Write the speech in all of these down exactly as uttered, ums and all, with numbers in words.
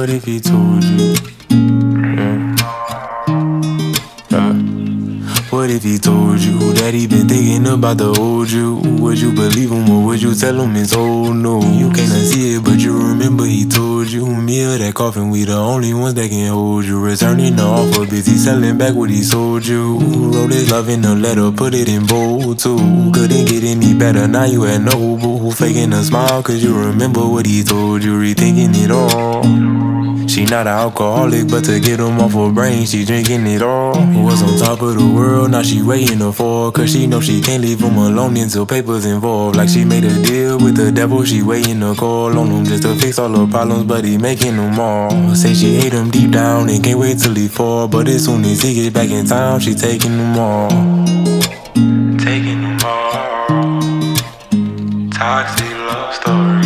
What if he told you? Yeah. Yeah. What if he told you that he been thinking about the old you? Would you believe him or would you tell him it's old? No, you can't see it, but you remember he told you. Me or that coffin, we the only ones that can hold you. Returning the offer, busy selling back what he sold you. Wrote his love in a letter, put it in bold too. Couldn't get any better, now you had no boo. Faking a smile cause you remember what he told you. Rethinking it all. She not an alcoholic, but to get him off her brain, she drinking it all. Was on top of the world, now she waiting to fall. Cause she know she can't leave him alone until papers involved. Like she made a deal with the devil, she waiting to call on him just to fix all her problems, but he making them all. Say she hate him deep down and can't wait till he fall. But as soon as he get back in town, she taking them all. Taking them all. Toxic love story.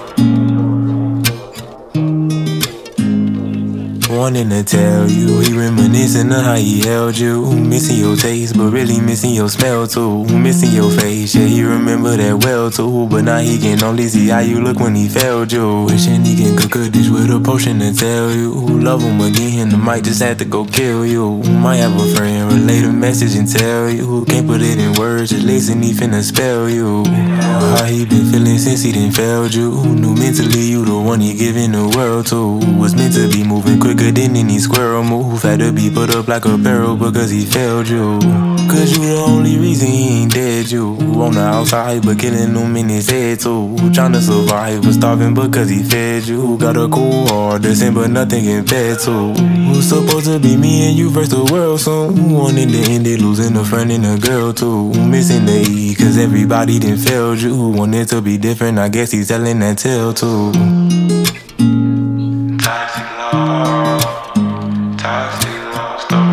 Wanting to tell you, he reminiscing of how he held you. Missing your taste, but really missing your smell too. Missing your face, yeah, he remember that well too. But now he can only see how you look when he failed you. Wishing he can cook a dish with a potion to tell you. Love him again, the might just had to go kill you. Might have a friend, relate a message and tell you. Can't put it in words, just listen, he finna spell you. How he been feeling since he done failed you. Knew mentally you the one he giving the world to. Was meant to be moving quicker than any squirrel move. Had to be put up like a barrel because he failed you. Cause you the only reason he ain't dead. You on the outside but killing him in his head too. Trying to survive but starving because he fed you. Got a cool heart, dancing but nothing compared to. Who's supposed to be me and you versus the world soon? Wanting to end it, losing a friend and a girl too. Missing the E cause everybody done failed you. Wanted to be different, I guess he's telling that tale too. Toxic love, toxic love story.